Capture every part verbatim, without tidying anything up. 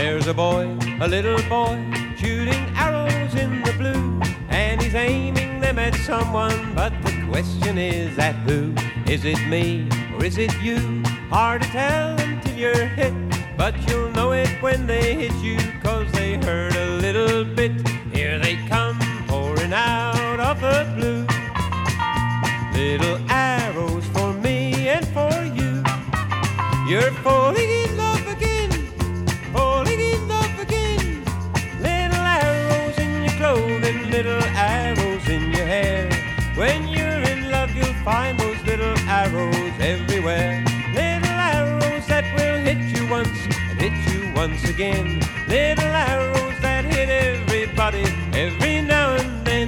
There's a boy, a little boy, shooting arrows in the blue, and he's aiming them at someone, but the question is at who? Is it me or is it you? Hard to tell until you're hit, but you'll know it when they hit you, 'cause they hurt a little bit. Here they come pouring out of the blue. Little arrows for me and for you. You're falling in love again, falling in love again. Little arrows in your clothing, little arrows in your hair. When you're in love you'll find those little arrows everywhere. Little arrows that will hit you once and hit you once again. Little arrows that hit everybody every now and then.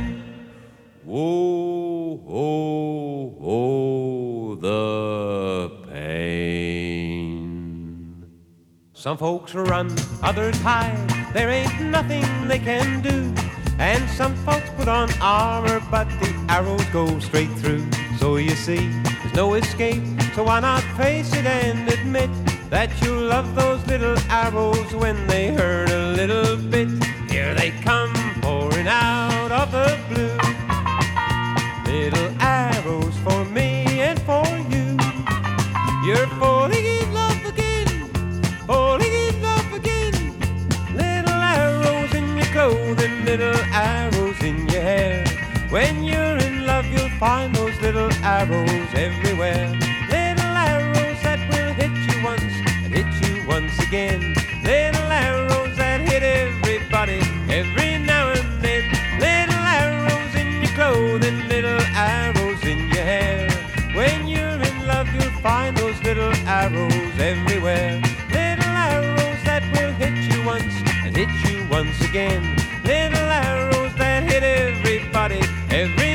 Whoa, oh, oh, the pain. Some folks run, others hide, there ain't nothing they can do. And some folks put on armor, but the arrows go straight through. So you see, there's no escape, so why not face it and admit that you love those little arrows when they hurt a little bit. Here they come pouring out of the blue. Little arrows for me and for you. You're falling in love again, falling in love again. Little arrows in your clothing, little arrows in your hair. When you're in love you'll find those little arrows everywhere. Little arrows that will hit you once and hit you once again. Little arrows that hit everybody every now and then. Little arrows in your clothing, little arrows in your hair. When you're in love you'll find those little arrows everywhere. Little arrows that will hit you once and hit you once again. Little arrows that hit everybody every